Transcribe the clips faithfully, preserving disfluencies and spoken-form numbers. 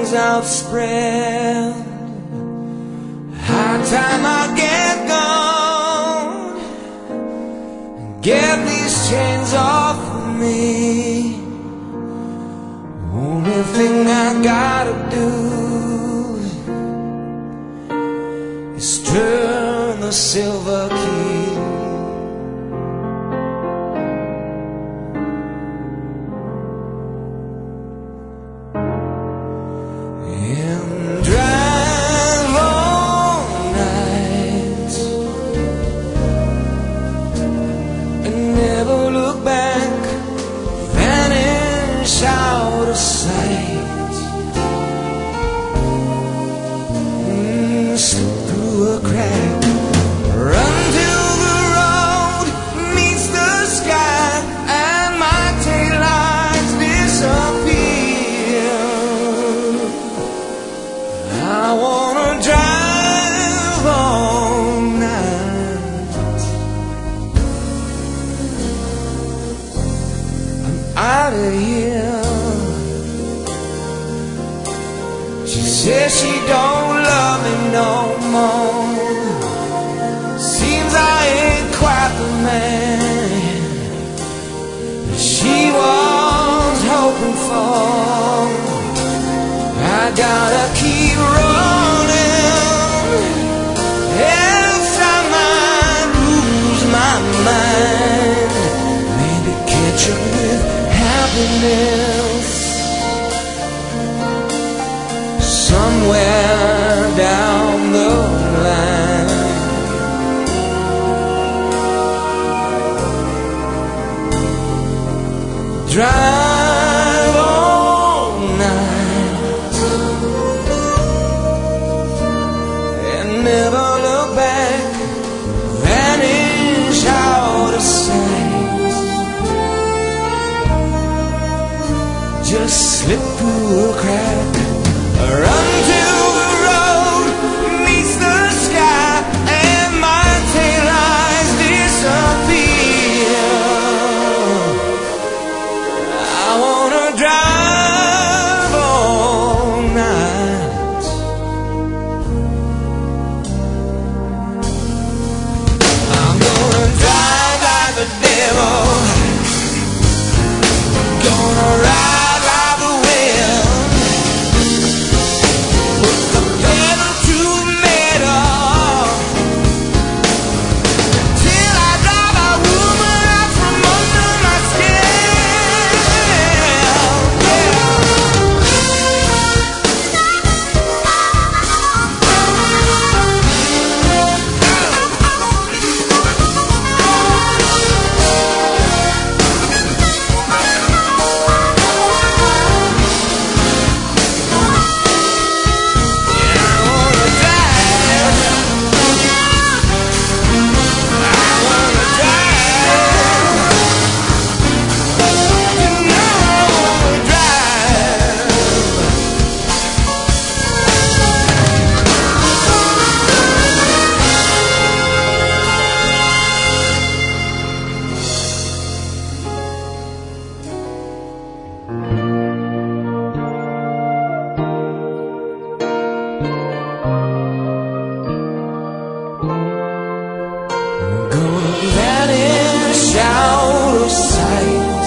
wings outspread. High time I get gone and get these chains off of me. Only thing I gotta do is turn the silver key. And drive all night and never look back, vanish out of sight, mm, slip through a crack, run till the road meets the sky and my taillights disappear. I wanna drive all night. I'm out of here. She says she don't love me no more. Seems I ain't quite the man that she was hoping for. I gotta keep running, else I might lose my mind. Maybe catch up with happiness somewhere down the line. Drive all night and never look back, vanish out of sight, just slip through a crack, run till the road meets the sky and my taillights disappear. I wanna drive all night. I'm gonna drive like the devil, gonna ride like the wind, put the pedal to the metal, till I drive a woman out from under my skin. Gonna vanish out of sight,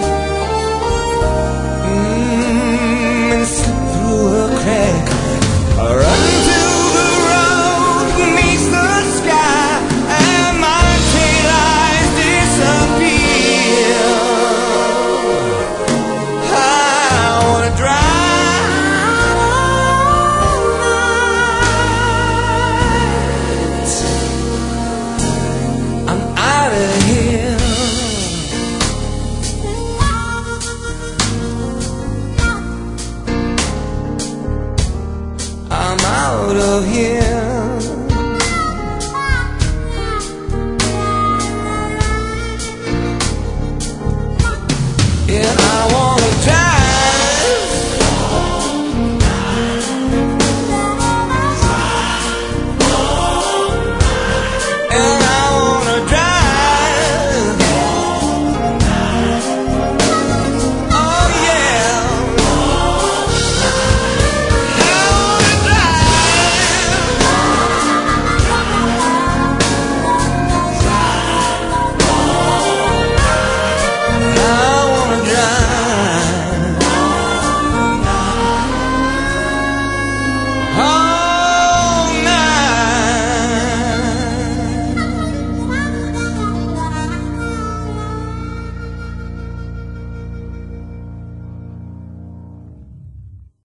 mm, and slip through a crack, run till the road meets the sky and my taillights disappear. I wanna drive all night. I'm out of here. I'm out of here.